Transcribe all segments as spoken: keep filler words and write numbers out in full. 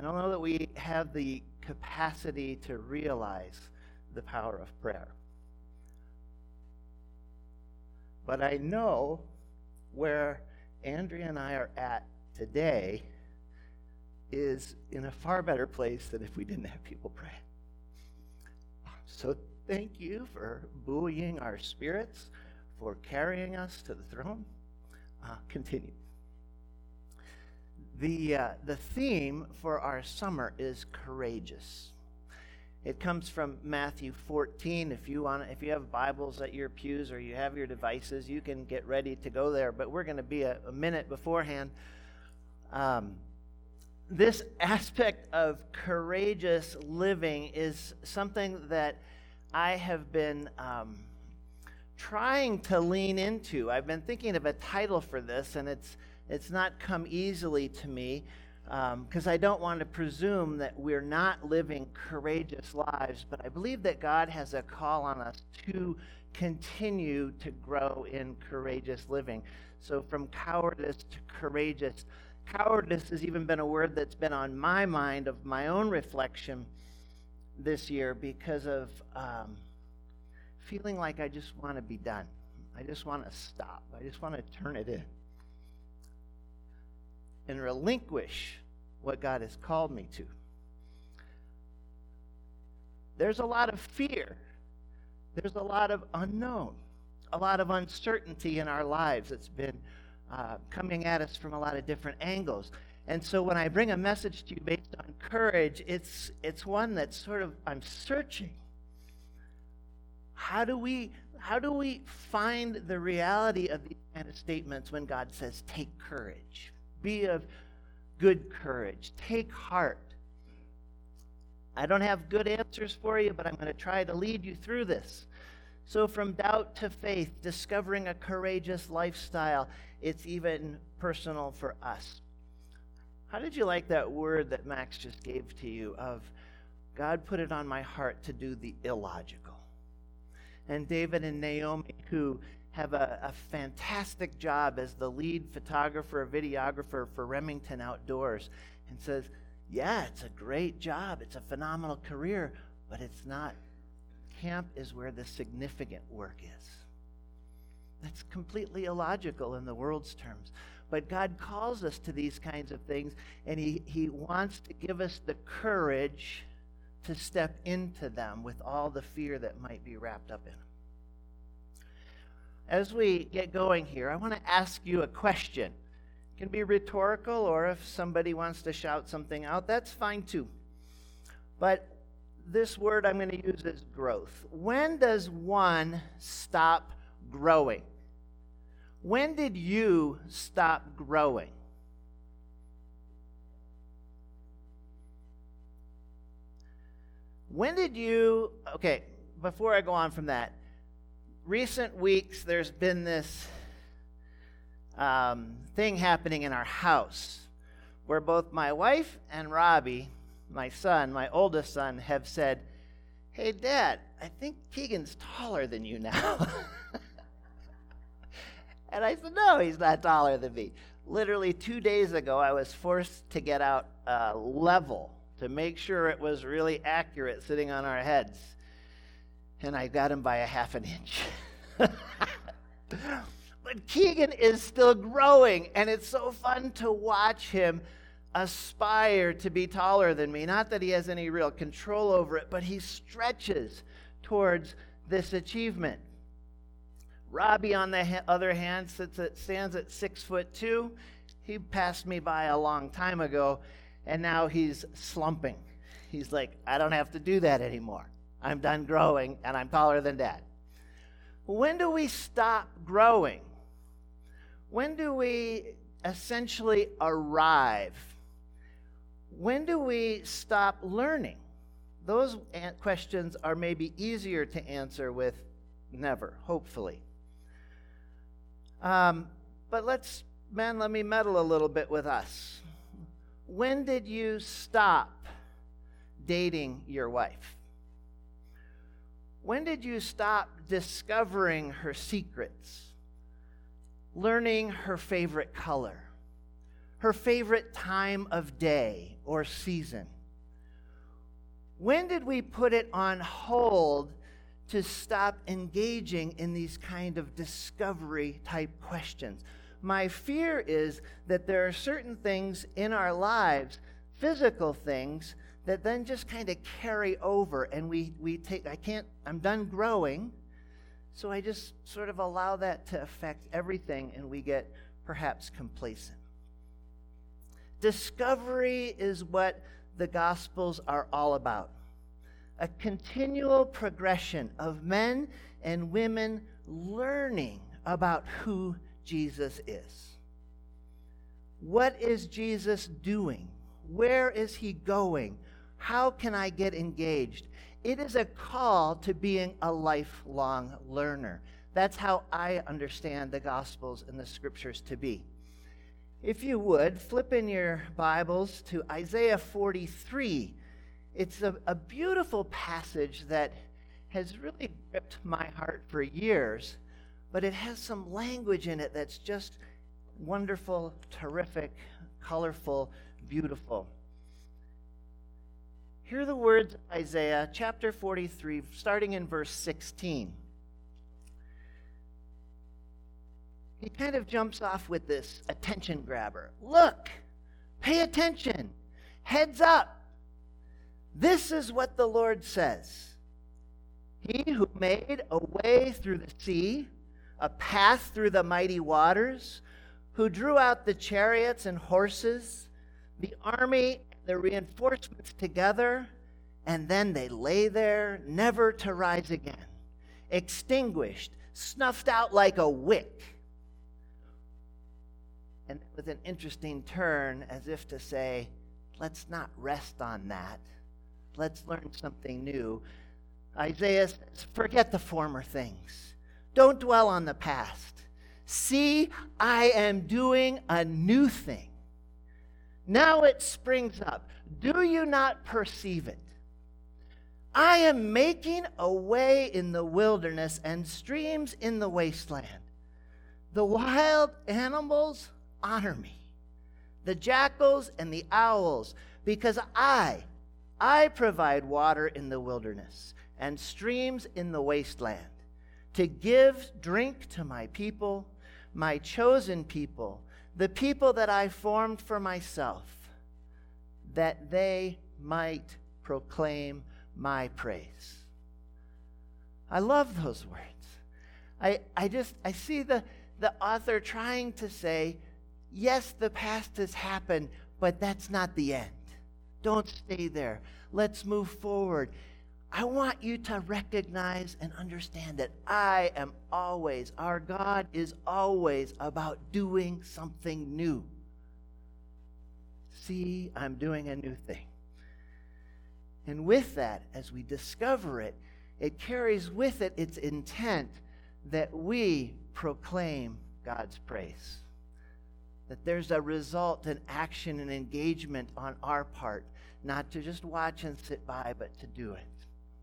I don't know that we have the capacity to realize the power of prayer. But I know where Andrea and I are at today is in a far better place than if we didn't have people pray. So thank you for buoying our spirits, for carrying us to the throne. Uh, continue. The, uh, the theme for our summer is courageous. It comes from Matthew fourteen. If you want, if you have Bibles at your pews or you have your devices, you can get ready to go there. But we're going to be a, a minute beforehand. Um, this aspect of courageous living is something that I have been um, trying to lean into. I've been thinking of a title for this, and it's it's not come easily to me. Because um, I don't want to presume that we're not living courageous lives, but I believe that God has a call on us to continue to grow in courageous living. So from cowardice to courageous. Cowardice has even been a word that's been on my mind of my own reflection this year because of um, feeling like I just want to be done. I just want to stop. I just want to turn it in and relinquish what God has called me to. There's a lot of fear. There's a lot of unknown, a lot of uncertainty in our lives that's been uh, coming at us from a lot of different angles. And so when I bring a message to you based on courage, it's it's one that's sort of, I'm searching. How do we how do we find the reality of these kind of statements when God says, take courage? Be of good courage. Take heart. I don't have good answers for you, but I'm going to try to lead you through this. So from doubt to faith, discovering a courageous lifestyle, it's even personal for us. How did you like that word that Max just gave to you of God put it on my heart to do the illogical? And David and Naomi, who have a, a fantastic job as the lead photographer, videographer for Remington Outdoors, and says, yeah, it's a great job. It's a phenomenal career, but it's not. Camp is where the significant work is. That's completely illogical in the world's terms. But God calls us to these kinds of things, and he, he wants to give us the courage to step into them with all the fear that might be wrapped up in them. As we get going here, I want to ask you a question. It can be rhetorical, or if somebody wants to shout something out, that's fine too. But this word I'm going to use is growth. When does one stop growing? When did you stop growing? When did you, okay, before I go on from that, recent weeks, there's been this um, thing happening in our house where both my wife and Robbie, my son, my oldest son, have said, hey, Dad, I think Keegan's taller than you now. And I said, no, he's not taller than me. Literally two days ago, I was forced to get out a level to make sure it was really accurate sitting on our heads. And I got him by a half an inch. But Keegan is still growing, and it's so fun to watch him aspire to be taller than me. Not that he has any real control over it, but he stretches towards this achievement. Robbie, on the ha- other hand, sits at, stands at six foot two. He passed me by a long time ago, and now he's slumping. He's like, I don't have to do that anymore. I'm done growing, and I'm taller than Dad. When do we stop growing? When do we essentially arrive? When do we stop learning? Those questions are maybe easier to answer with never, hopefully. Um, but let's, man, let me meddle a little bit with us. When did you stop dating your wife? When did you stop discovering her secrets, learning her favorite color, her favorite time of day or season? When did we put it on hold to stop engaging in these kind of discovery type questions? My fear is that there are certain things in our lives, physical things, that then just kind of carry over, and we, we take, I can't, I'm done growing, so I just sort of allow that to affect everything, and we get perhaps complacent. Discovery is what the Gospels are all about. A continual progression of men and women learning about who Jesus is. What is Jesus doing? Where is he going? How can I get engaged? It is a call to being a lifelong learner. That's how I understand the Gospels and the Scriptures to be. If you would, flip in your Bibles to Isaiah forty-three. It's a, a beautiful passage that has really gripped my heart for years, but it has some language in it that's just wonderful, terrific, colorful, beautiful. Hear the words of Isaiah chapter forty-three, starting in verse sixteen. He kind of jumps off with this attention grabber. Look, pay attention, heads up. This is what the Lord says. He who made a way through the sea, a path through the mighty waters, who drew out the chariots and horses, the army, the reinforcements together, and then they lay there, never to rise again, extinguished, snuffed out like a wick. And with an interesting turn, as if to say, let's not rest on that. Let's learn something new. Isaiah says, forget the former things. Don't dwell on the past. See, I am doing a new thing. Now it springs up. Do you not perceive it? I am making a way in the wilderness and streams in the wasteland. The wild animals honor me, the jackals and the owls, because I, I provide water in the wilderness and streams in the wasteland, to give drink to my people, my chosen people, the people that I formed for myself, that they might proclaim my praise. I love those words. I, I just, I see the, the author trying to say, yes, the past has happened, but that's not the end. Don't stay there. Let's move forward. I want you to recognize and understand that I am always, our God is always about doing something new. See, I'm doing a new thing. And with that, as we discover it, it carries with it its intent that we proclaim God's praise. That there's a result, an action, an engagement on our part, not to just watch and sit by, but to do it.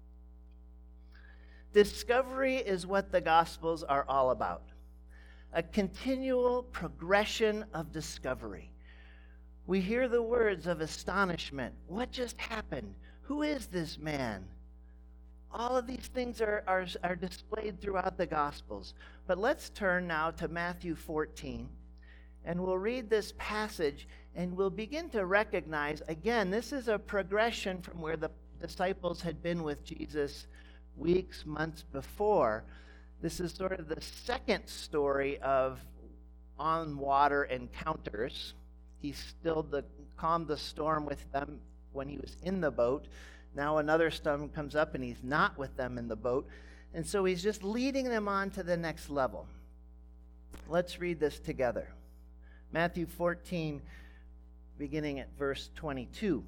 Discovery is what the Gospels are all about. A continual progression of discovery. We hear the words of astonishment. What just happened? Who is this man? All of these things are, are, are displayed throughout the Gospels. But let's turn now to Matthew fourteen. And we'll read this passage, and we'll begin to recognize, again, this is a progression from where the disciples had been with Jesus weeks, months before. This is sort of the second story of on-water encounters. He stilled the, calmed the storm with them when he was in the boat. Now another storm comes up, and he's not with them in the boat. And so he's just leading them on to the next level. Let's read this together. Matthew fourteen, beginning at verse twenty-two.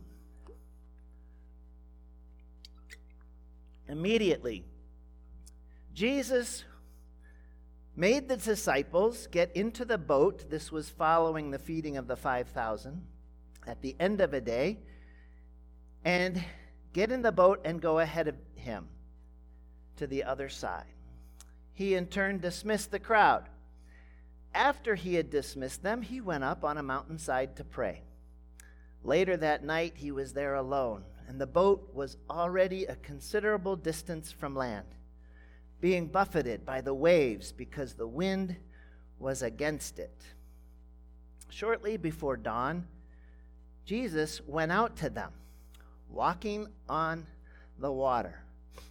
Immediately, Jesus made the disciples get into the boat. This was following the feeding of the five thousand at the end of a day, and get in the boat and go ahead of him to the other side. He in turn dismissed the crowd, After he had dismissed them, he went up on a mountainside to pray. Later that night, he was there alone, and the boat was already a considerable distance from land, being buffeted by the waves because the wind was against it. Shortly before dawn, Jesus went out to them, walking on the water.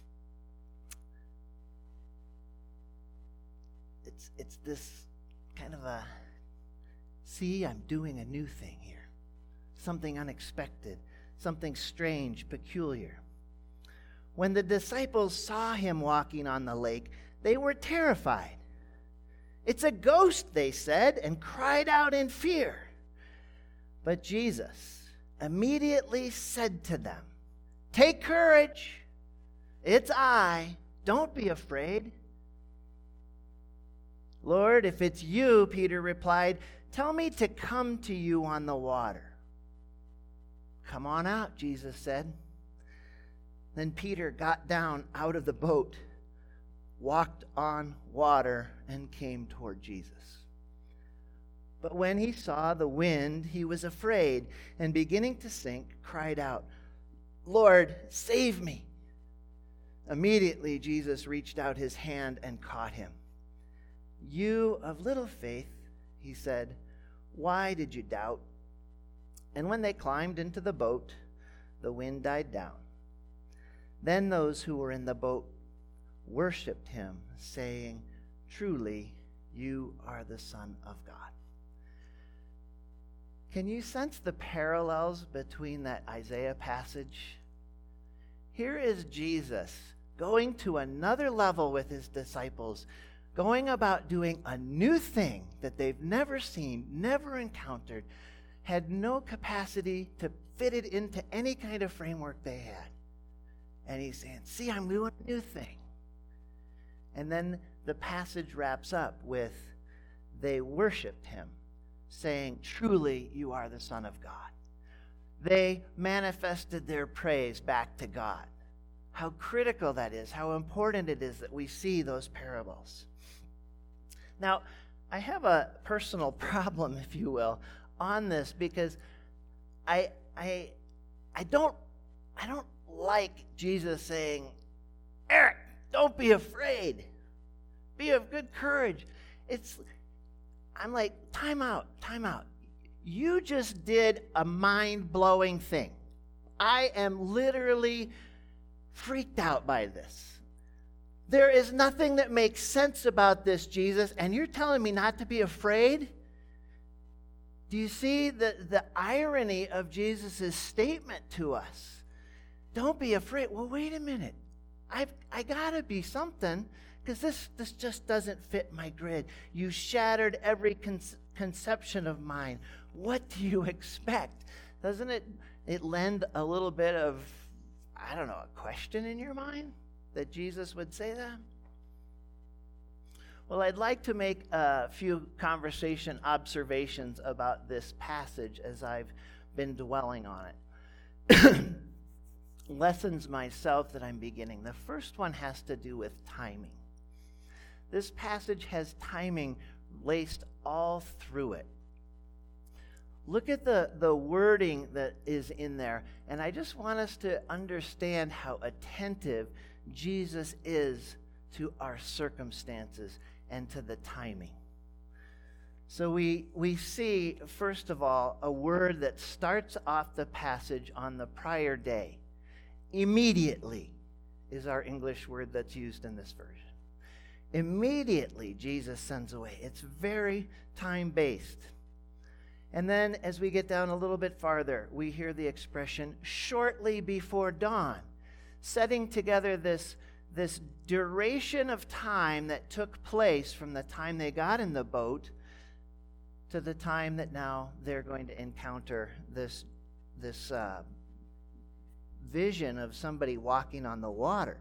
It's, it's this kind of a, see, I'm doing a new thing here. Something unexpected, something strange, peculiar. When the disciples saw him walking on the lake, they were terrified. It's a ghost, they said, and cried out in fear. But Jesus immediately said to them, "Take courage, it's I, don't be afraid." "Lord, if it's you," Peter replied, "tell me to come to you on the water." "Come on out," Jesus said. Then Peter got down out of the boat, walked on water, and came toward Jesus. But when he saw the wind, he was afraid, and beginning to sink, cried out, "Lord, save me." Immediately Jesus reached out his hand and caught him. "You of little faith," he said, "why did you doubt?" And when they climbed into the boat, the wind died down. Then those who were in the boat worshiped him, saying, "Truly, you are the Son of God." Can you sense the parallels between that Isaiah passage? Here is Jesus going to another level with his disciples, going about doing a new thing that they've never seen, never encountered, had no capacity to fit it into any kind of framework they had. And he's saying, "See, I'm doing a new thing." And then the passage wraps up with, they worshiped him, saying, "Truly, you are the Son of God." They manifested their praise back to God. How critical that is, how important it is that we see those parables. Now, I have a personal problem, if you will, on this, because I I I don't I don't like Jesus saying, "Eric, don't be afraid. Be of good courage." It's I'm like, time out, time out. You just did a mind-blowing thing. I am literally freaked out by this. There is nothing that makes sense about this, Jesus, and you're telling me not to be afraid? Do you see the, the irony of Jesus' statement to us? Don't be afraid. Well, wait a minute. I've I gotta be something, because this, this just doesn't fit my grid. You shattered every con- conception of mine. What do you expect? Doesn't it, it lend a little bit of, I don't know, a question in your mind that Jesus would say that? Well, I'd like to make a few conversation observations about this passage as I've been dwelling on it. Lessons myself that I'm beginning. The first one has to do with timing. This passage has timing laced all through it. Look at the, the wording that is in there, and I just want us to understand how attentive Jesus is to our circumstances and to the timing. So we we see, first of all, a word that starts off the passage on the prior day. Immediately is our English word that's used in this version. Immediately, Jesus sends away. It's very time-based. And then as we get down a little bit farther, we hear the expression, shortly before dawn, setting together this, this duration of time that took place from the time they got in the boat to the time that now they're going to encounter this, this uh, vision of somebody walking on the water.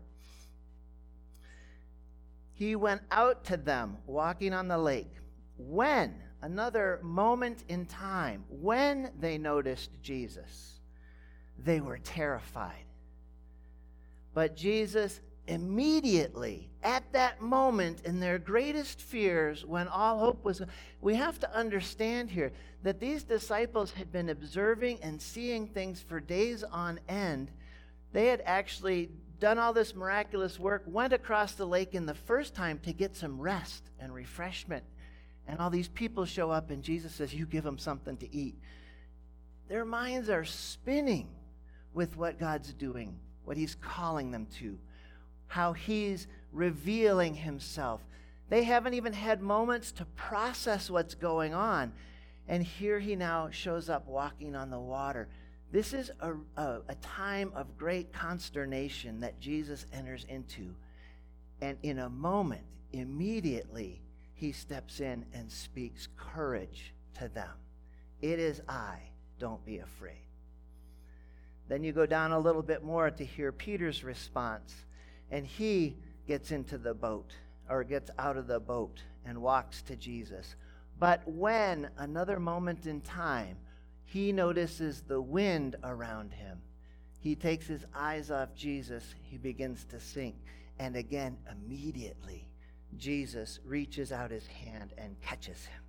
He went out to them walking on the lake. When, another moment in time, when they noticed Jesus, they were terrified. But Jesus immediately, at that moment, in their greatest fears, when all hope was, we have to understand here that these disciples had been observing and seeing things for days on end. They had actually done all this miraculous work, went across the lake in the first time to get some rest and refreshment. And all these people show up, and Jesus says, you give them something to eat. Their minds are spinning with what God's doing, what he's calling them to, how he's revealing himself. They haven't even had moments to process what's going on. And here he now shows up walking on the water. This is a, a, a time of great consternation that Jesus enters into. And in a moment, immediately, he steps in and speaks courage to them. It is I, don't be afraid. Then you go down a little bit more to hear Peter's response. And he gets into the boat, or gets out of the boat and walks to Jesus. But when, another moment in time, he notices the wind around him, he takes his eyes off Jesus, he begins to sink. And again, immediately, Jesus reaches out his hand and catches him.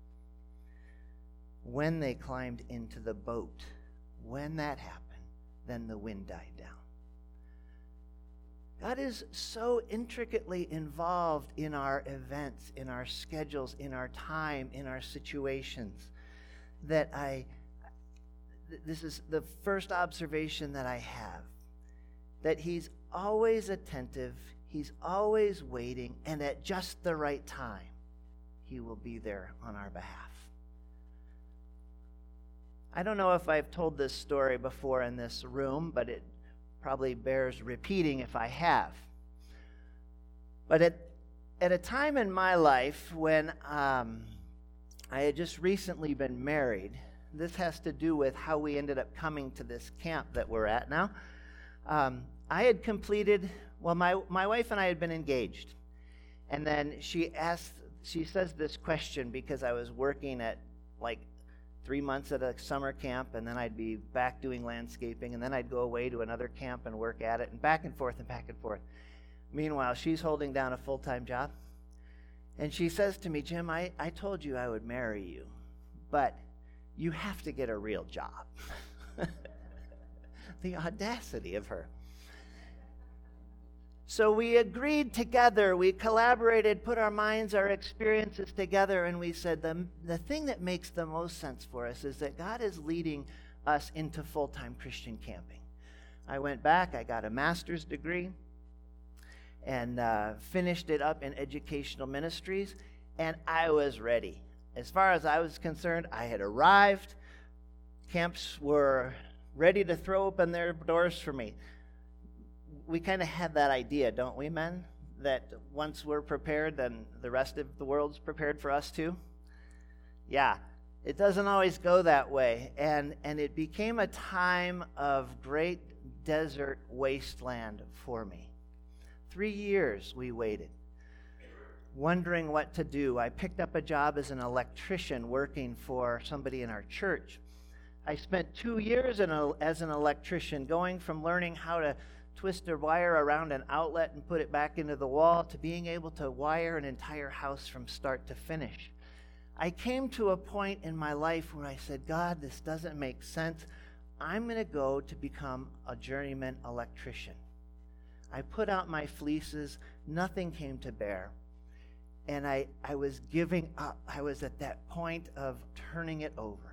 When they climbed into the boat, when that happened, then the wind died down. God is so intricately involved in our events, in our schedules, in our time, in our situations, that I, this is the first observation that I have, that he's always attentive, he's always waiting, and at just the right time, he will be there on our behalf. I don't know if I've told this story before in this room, but it probably bears repeating if I have. But at, at a time in my life when um, I had just recently been married, this has to do with how we ended up coming to this camp that we're at now. Um, I had completed, well, my, my wife and I had been engaged. And then she asked, she says this question because I was working at like three months at a summer camp, and then I'd be back doing landscaping, and then I'd go away to another camp and work at it, and back and forth and back and forth. Meanwhile, she's holding down a full-time job. And she says to me, Jim, I, I told you I would marry you, but you have to get a real job. The audacity of her. So we agreed together, we collaborated, put our minds, our experiences together, and we said the, the thing that makes the most sense for us is that God is leading us into full-time Christian camping. I went back, I got a master's degree, and uh, finished it up in educational ministries, and I was ready. As far as I was concerned, I had arrived. Camps were ready to throw open their doors for me. We kind of had that idea, don't we, men? That once we're prepared, then the rest of the world's prepared for us too? Yeah, it doesn't always go that way. And, and it became a time of great desert wasteland for me. Three years we waited, wondering what to do. I picked up a job as an electrician working for somebody in our church. I spent two years in a, as an electrician, going from learning how to twist a wire around an outlet and put it back into the wall to being able to wire an entire house from start to finish. I came to a point in my life where I said, God, this doesn't make sense. I'm going to go to become a journeyman electrician. I put out my fleeces. Nothing came to bear. And I, I was giving up. I was at that point of turning it over.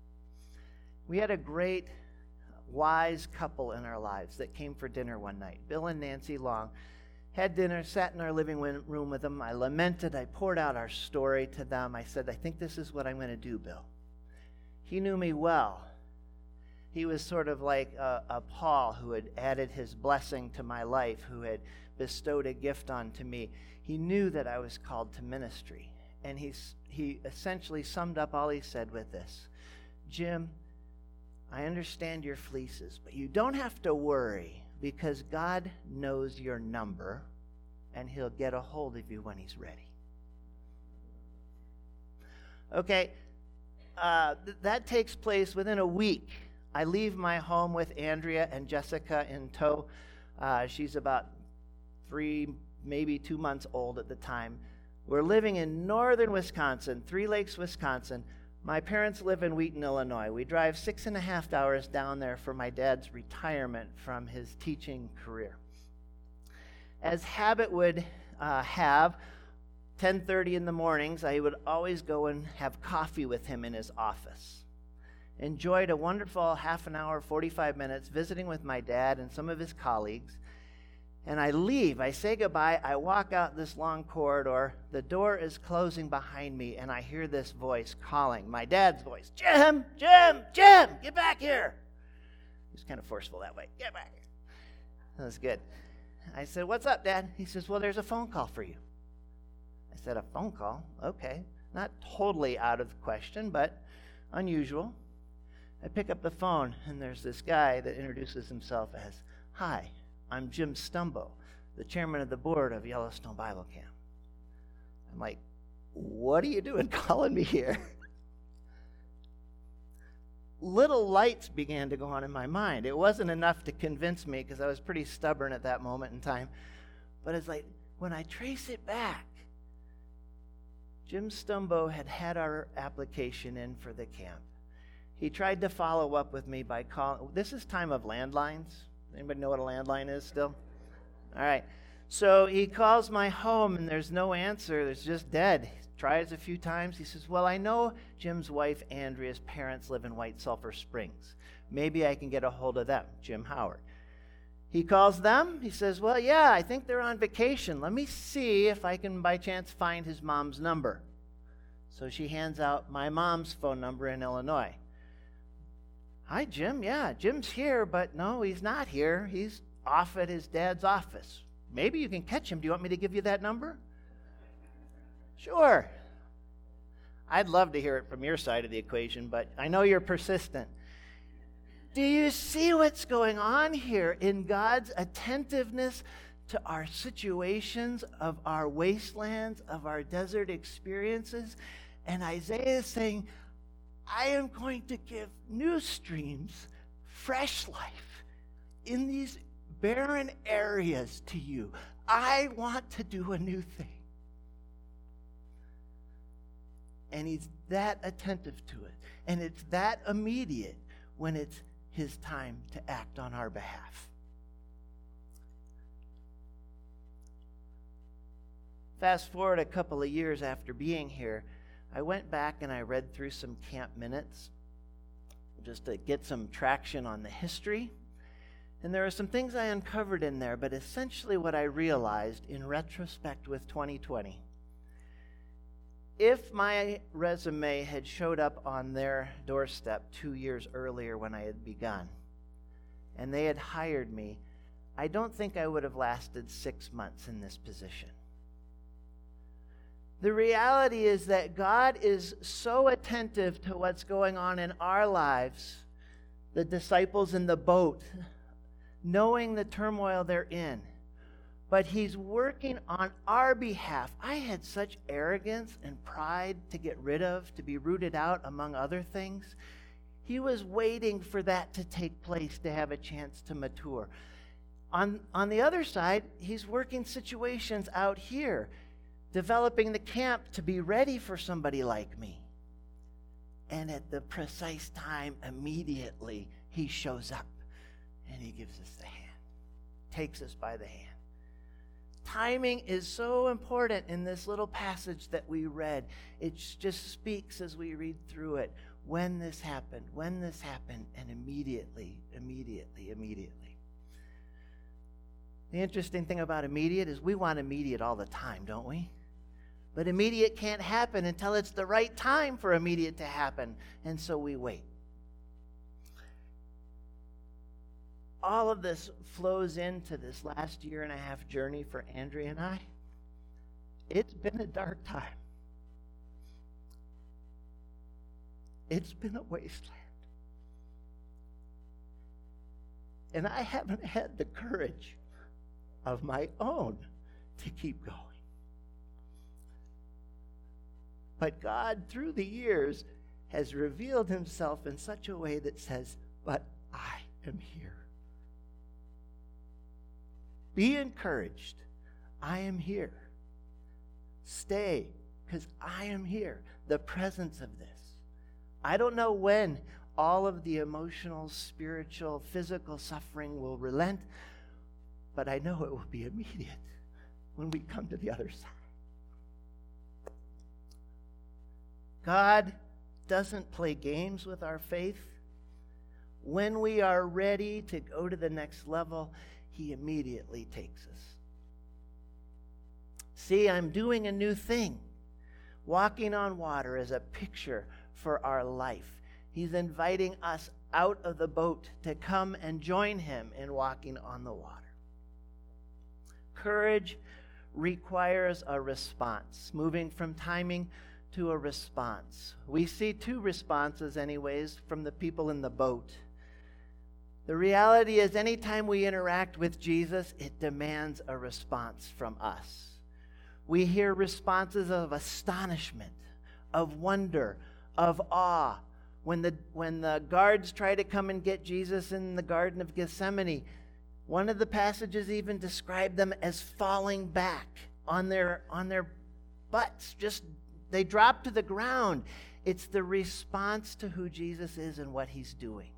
We had a great wise couple in our lives that came for dinner one night. Bill and Nancy Long had dinner, sat in our living room with them. I lamented. I poured out our story to them. I said, I think this is what I'm going to do, Bill. He knew me well. He was sort of like a, a Paul who had added his blessing to my life, who had bestowed a gift onto me. He knew that I was called to ministry. And he's, he essentially summed up all he said with this: Jim, I understand your fleeces, but you don't have to worry because God knows your number and he'll get a hold of you when he's ready. Okay, uh, th- that takes place within a week. I leave my home with Andrea and Jessica in tow. Uh, she's about three, maybe two months old at the time. We're living in northern Wisconsin, Three Lakes, Wisconsin. My parents live in Wheaton, Illinois. We drive six and a half hours down there for my dad's retirement from his teaching career. As habit would uh, have, ten thirty in the mornings, I would always go and have coffee with him in his office. Enjoyed a wonderful half an hour, forty-five minutes visiting with my dad and some of his colleagues. And I leave, I say goodbye, I walk out this long corridor, the door is closing behind me, and I hear this voice calling, my dad's voice, Jim, Jim, Jim, get back here. He's kind of forceful that way, get back here. That was good. I said, what's up, Dad? He says, well, there's a phone call for you. I said, a phone call? Okay. Not totally out of the question, but unusual. I pick up the phone, and there's this guy that introduces himself as, hi, I'm Jim Stumbo, the chairman of the board of Yellowstone Bible Camp. I'm like, what are you doing calling me here? Little lights began to go on in my mind. It wasn't enough to convince me because I was pretty stubborn at that moment in time. But it's like, when I trace it back, Jim Stumbo had had our application in for the camp. He tried to follow up with me by calling. This is time of landlines. Anybody know what a landline is still? All right. So he calls my home, and there's no answer. It's just dead. He tries a few times. He says, well, I know Jim's wife, Andrea's parents live in White Sulphur Springs. Maybe I can get a hold of them, Jim Howard. He calls them. He says, well, yeah, I think they're on vacation. Let me see if I can, by chance, find his mom's number. So she hands out my mom's phone number in Illinois. Hi, Jim. Yeah, Jim's here, but no, he's not here. He's off at his dad's office. Maybe you can catch him. Do you want me to give you that number? Sure. I'd love to hear it from your side of the equation, but I know you're persistent. Do you see what's going on here in God's attentiveness to our situations, of our wastelands, of our desert experiences? And Isaiah is saying, I am going to give new streams, fresh life in these barren areas to you. I want to do a new thing. And he's that attentive to it. And it's that immediate when it's his time to act on our behalf. Fast forward a couple of years after being here, I went back and I read through some camp minutes just to get some traction on the history. And there are some things I uncovered in there, but essentially what I realized in retrospect with twenty twenty, if my resume had showed up on their doorstep two years earlier when I had begun, and they had hired me, I don't think I would have lasted six months in this position. The reality is that God is so attentive to what's going on in our lives, the disciples in the boat, knowing the turmoil they're in, but he's working on our behalf. I had such arrogance and pride to get rid of, to be rooted out, among other things. He was waiting for that to take place to have a chance to mature. On, on the other side, he's working situations out here, developing the camp to be ready for somebody like me. And at the precise time, immediately, he shows up and he gives us the hand, takes us by the hand. Timing is so important in this little passage that we read. It just speaks as we read through it. When this happened, when this happened, and immediately, immediately, immediately. The interesting thing about immediate is we want immediate all the time, don't we? But immediate can't happen until it's the right time for immediate to happen, and so we wait. All of this flows into this last year and a half journey for Andrea and I. It's been a dark time. It's been a wasteland. And I haven't had the courage of my own to keep going. But God, through the years, has revealed himself in such a way that says, but I am here. Be encouraged. I am here. Stay, because I am here. The presence of this. I don't know when all of the emotional, spiritual, physical suffering will relent, but I know it will be immediate when we come to the other side. God doesn't play games with our faith. When we are ready to go to the next level, he immediately takes us. See, I'm doing a new thing. Walking on water is a picture for our life. He's inviting us out of the boat to come and join him in walking on the water. Courage requires a response, moving from timing to a response. We see two responses, anyways, from the people in the boat. The reality is, anytime we interact with Jesus, it demands a response from us. We hear responses of astonishment, of wonder, of awe. When the, when the guards try to come and get Jesus in the Garden of Gethsemane, one of the passages even describe them as falling back on their, on their butts. Just, they drop to the ground. It's the response to who Jesus is and what he's doing.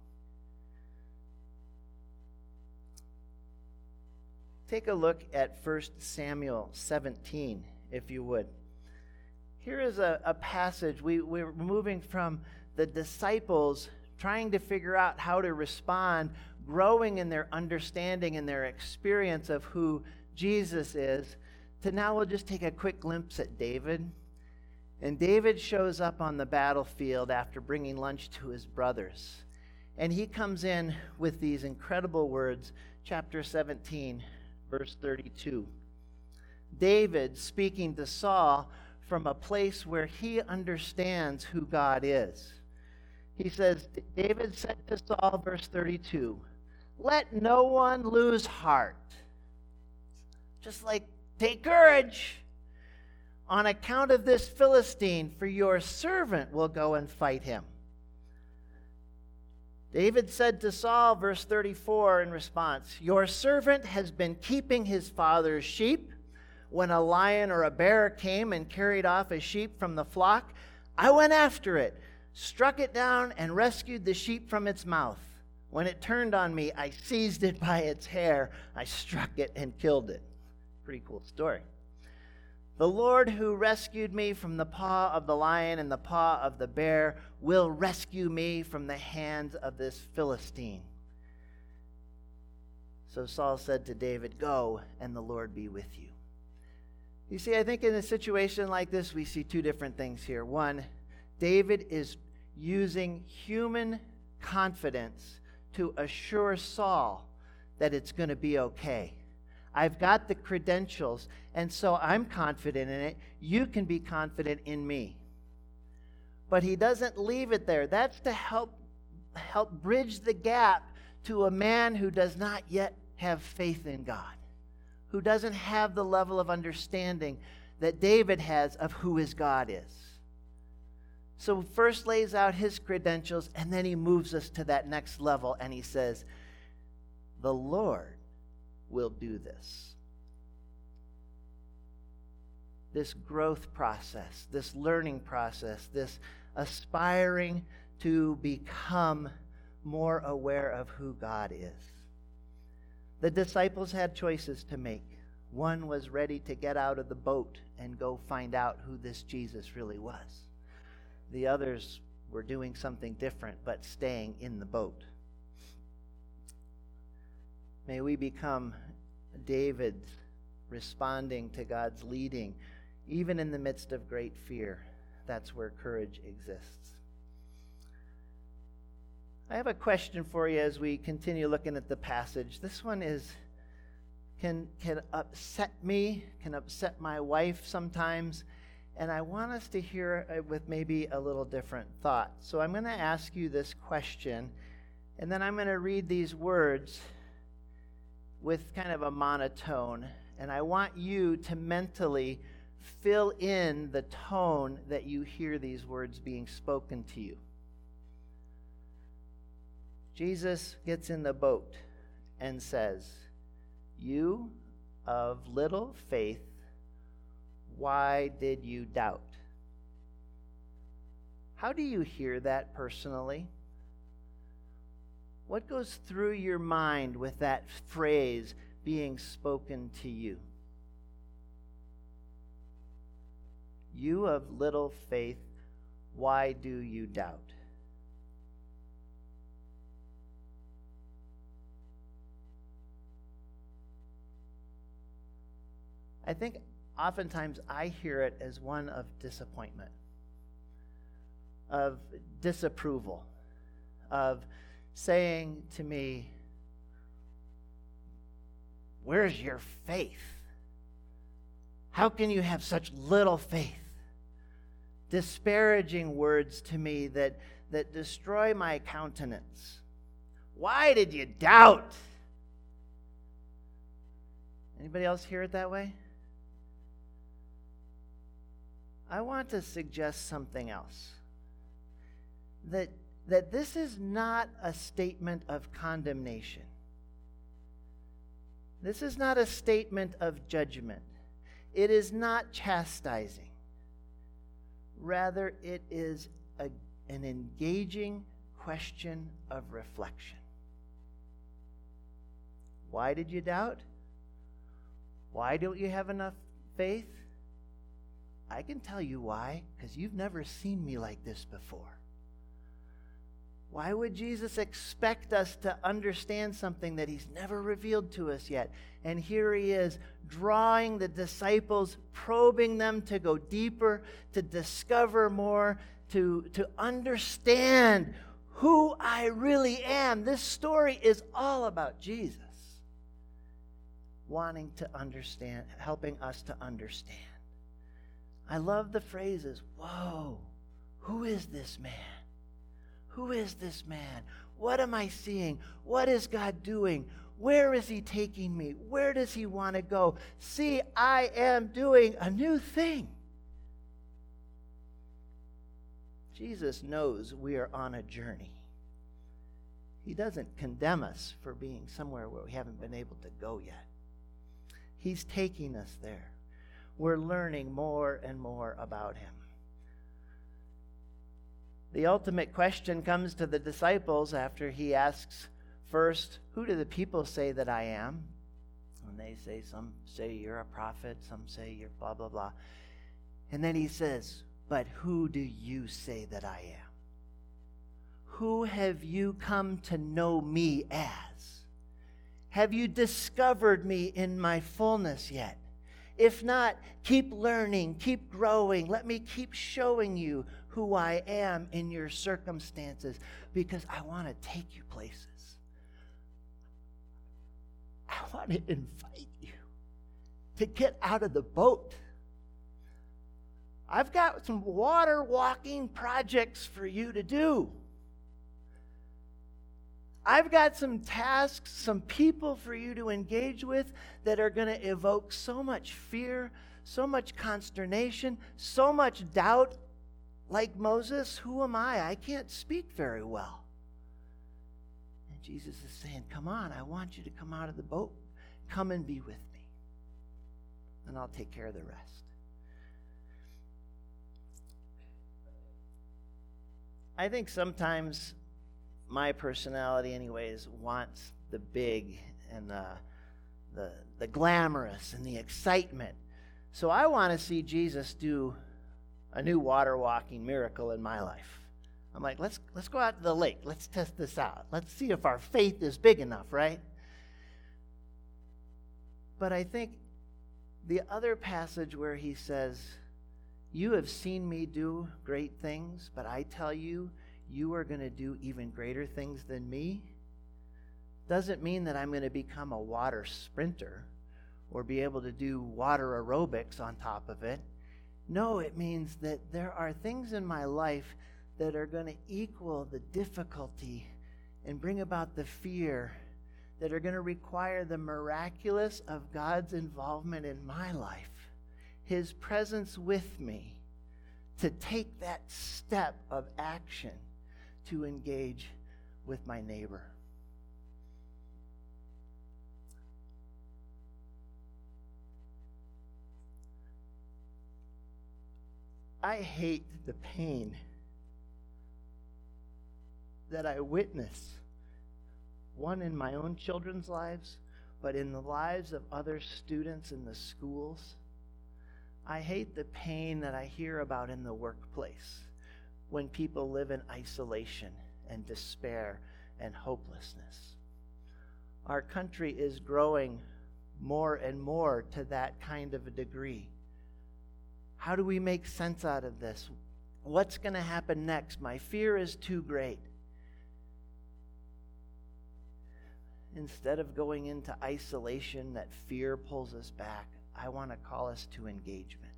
Take a look at First Samuel seventeen, if you would. Here is a, a passage. We, we're moving from the disciples trying to figure out how to respond, growing in their understanding and their experience of who Jesus is, to now we'll just take a quick glimpse at David. And David shows up on the battlefield after bringing lunch to his brothers. And he comes in with these incredible words, chapter seventeen, verse thirty-two. David speaking to Saul from a place where he understands who God is. He says, David said to Saul, verse thirty-two, "Let no one lose heart." Just like, take courage on account of this Philistine, for your servant will go and fight him. David said to Saul, verse thirty-four, in response, "Your servant has been keeping his father's sheep. When a lion or a bear came and carried off a sheep from the flock, I went after it, struck it down, and rescued the sheep from its mouth. When it turned on me, I seized it by its hair. I struck it and killed it." Pretty cool story. "The Lord who rescued me from the paw of the lion and the paw of the bear will rescue me from the hands of this Philistine." So Saul said to David, "Go, and the Lord be with you." You see, I think in a situation like this, we see two different things here. One, David is using human confidence to assure Saul that it's going to be okay. I've got the credentials, and so I'm confident in it. You can be confident in me. But he doesn't leave it there. That's to help, help bridge the gap to a man who does not yet have faith in God, who doesn't have the level of understanding that David has of who his God is. So first lays out his credentials, and then he moves us to that next level, and he says, "The Lord will do this." This growth process, this learning process, this aspiring to become more aware of who God is. The disciples had choices to make. One was ready to get out of the boat and go find out who this Jesus really was. The others were doing something different, but staying in the boat. May we become David, responding to God's leading, even in the midst of great fear. That's where courage exists. I have a question for you as we continue looking at the passage. This one is can can upset me, can upset my wife sometimes, and I want us to hear it with maybe a little different thought. So I'm going to ask you this question, and then I'm going to read these words with kind of a monotone, and I want you to mentally fill in the tone that you hear these words being spoken to you. Jesus gets in the boat and says, "You of little faith, why did you doubt? How do you hear that personally? What goes through your mind with that phrase being spoken to you? You of little faith, why do you doubt? I think oftentimes I hear it as one of disappointment, of disapproval, of saying to me, where's your faith? How can you have such little faith? Disparaging words to me that, that destroy my countenance. Why did you doubt? Anybody else hear it that way? I want to suggest something else. That, that this is not a statement of condemnation. This is not a statement of judgment. It is not chastising. Rather, it is a, an engaging question of reflection. Why did you doubt? Why don't you have enough faith? I can tell you why, because you've never seen me like this before. Why would Jesus expect us to understand something that he's never revealed to us yet? And here he is, drawing the disciples, probing them to go deeper, to discover more, to, to understand who I really am. This story is all about Jesus, wanting to understand, helping us to understand. I love the phrases, whoa, who is this man? Who is this man? What am I seeing? What is God doing? Where is he taking me? Where does he want to go? See, I am doing a new thing. Jesus knows we are on a journey. He doesn't condemn us for being somewhere where we haven't been able to go yet. He's taking us there. We're learning more and more about him. The ultimate question comes to the disciples after he asks first, who do the people say that I am? And they say, some say you're a prophet, some say you're blah, blah, blah. And then he says, but who do you say that I am? Who have you come to know me as? Have you discovered me in my fullness yet? If not, keep learning, keep growing. Let me keep showing you who I am in your circumstances, because I want to take you places. I want to invite you to get out of the boat. I've got some water walking projects for you to do. I've got some tasks, some people for you to engage with that are going to evoke so much fear, so much consternation, so much doubt. Like Moses, who am I? I can't speak very well. And Jesus is saying, come on, I want you to come out of the boat. Come and be with me. And I'll take care of the rest. I think sometimes my personality anyways wants the big and the, the, the glamorous and the excitement. So I want to see Jesus do a new water walking miracle in my life. I'm like, let's let's go out to the lake. Let's test this out. Let's see if our faith is big enough, right? But I think the other passage where he says, you have seen me do great things, but I tell you, you are going to do even greater things than me, doesn't mean that I'm going to become a water sprinter or be able to do water aerobics on top of it. No, it means that there are things in my life that are going to equal the difficulty and bring about the fear, that are going to require the miraculous of God's involvement in my life, his presence with me, to take that step of action to engage with my neighbor. I hate the pain that I witness, one in my own children's lives, but in the lives of other students in the schools. I hate the pain that I hear about in the workplace when people live in isolation and despair and hopelessness. Our country is growing more and more to that kind of a degree. How do we make sense out of this? What's going to happen next? My fear is too great. Instead of going into isolation that fear pulls us back, I want to call us to engagement.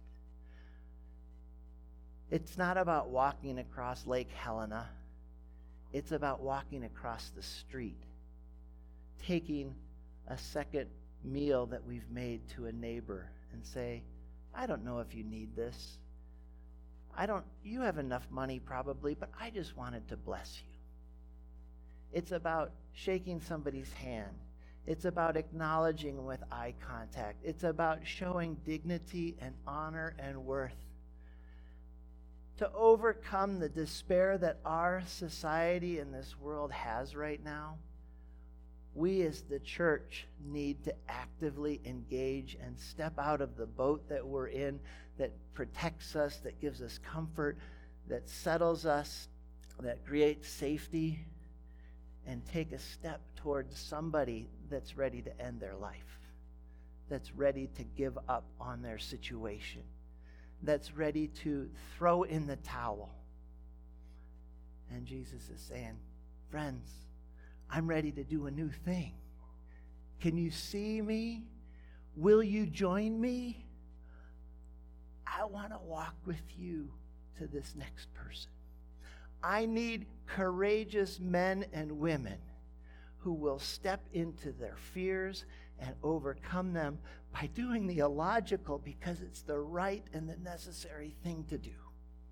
It's not about walking across Lake Helena. It's about walking across the street, taking a second meal that we've made to a neighbor and say, I don't know if you need this. I don't, you have enough money probably, but I just wanted to bless you. It's about shaking somebody's hand. It's about acknowledging with eye contact. It's about showing dignity and honor and worth. To overcome the despair that our society and this world has right now, we as the church need to actively engage and step out of the boat that we're in, that protects us, that gives us comfort, that settles us, that creates safety, and take a step towards somebody that's ready to end their life, that's ready to give up on their situation, that's ready to throw in the towel. And Jesus is saying, friends, I'm ready to do a new thing. Can you see me? Will you join me? I want to walk with you to this next person. I need courageous men and women who will step into their fears and overcome them by doing the illogical because it's the right and the necessary thing to do.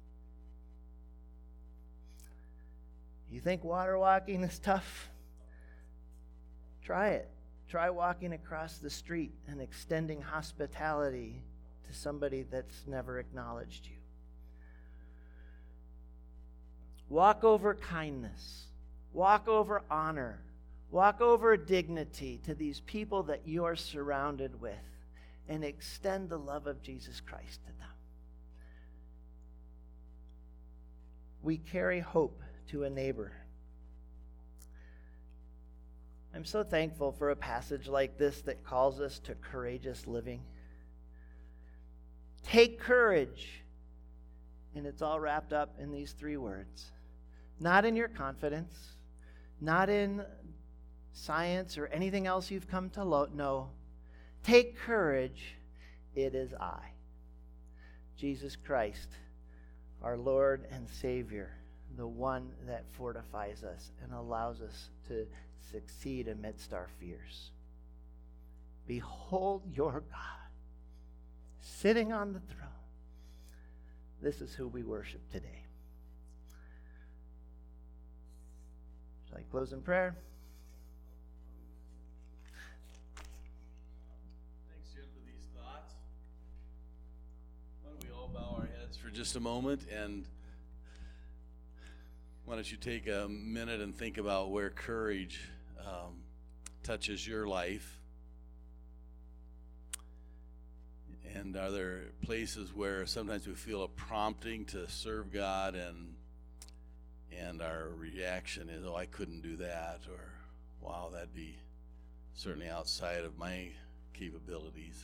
You think water walking is tough? Try it. Try walking across the street and extending hospitality to somebody that's never acknowledged you. Walk over kindness. Walk over honor. Walk over dignity to these people that you are surrounded with and extend the love of Jesus Christ to them. We carry hope to a neighbor. I'm so thankful for a passage like this that calls us to courageous living. Take courage. And it's all wrapped up in these three words. Not in your confidence, not in science or anything else you've come to lo- know. Take courage. It is I, Jesus Christ, our Lord and Savior, the one that fortifies us and allows us to succeed amidst our fears. Behold your God, sitting on the throne. This is who we worship today. Shall I close in prayer? Thanks, Jim, for these thoughts. Why don't we all bow our heads for just a moment, and why don't you take a minute and think about where courage um, touches your life? And are there places where sometimes we feel a prompting to serve God, and and our reaction is, oh, I couldn't do that, or wow, that'd be certainly outside of my capabilities.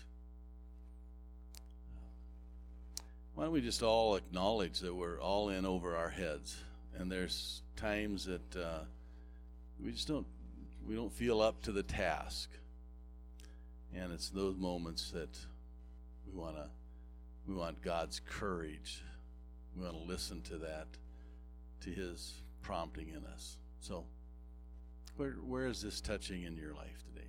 Why don't we just all acknowledge that we're all in over our heads, and there's times that uh, we just don't we don't feel up to the task, and it's those moments that we want to we want God's courage. We want to listen to that, to His prompting in us. So, where where is this touching in your life today?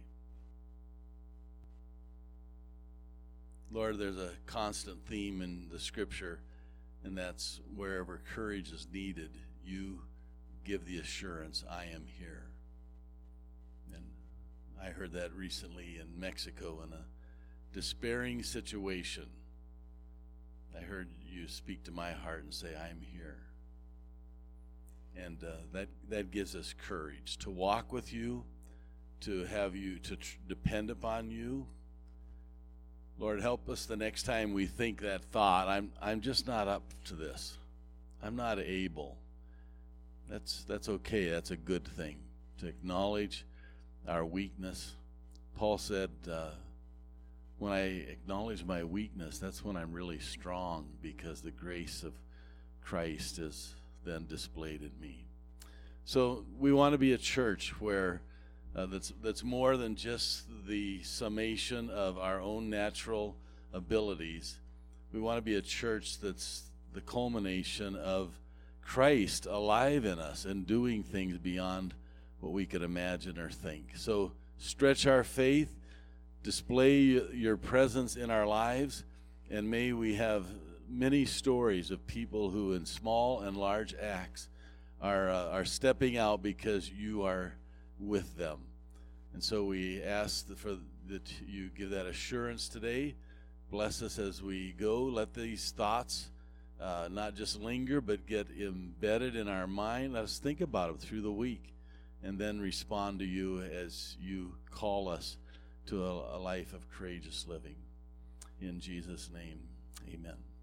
Lord, there's a constant theme in the Scripture, and that's wherever courage is needed, you give the assurance, I am here. And I heard that recently in Mexico in a despairing situation. I heard you speak to my heart and say, I'm here. And uh, that, that gives us courage to walk with you, to have you, to tr- depend upon you. Lord, help us the next time we think that thought, I'm, I'm just not up to this. I'm not able. That's, that's okay. That's a good thing, to acknowledge our weakness. Paul said, uh, when I acknowledge my weakness, that's when I'm really strong, because the grace of Christ is then displayed in me. So we want to be a church where uh, that's that's more than just the summation of our own natural abilities. We want to be a church that's the culmination of Christ alive in us and doing things beyond what we could imagine or think. So stretch our faith, display your presence in our lives, and may we have many stories of people who in small and large acts are uh, are stepping out because you are with them. And so we ask that, for, that you give that assurance today. Bless us as we go. Let these thoughts uh, not just linger, but get embedded in our mind. Let us think about them through the week, and then respond to you as you call us to a, a life of courageous living. In Jesus' name, amen.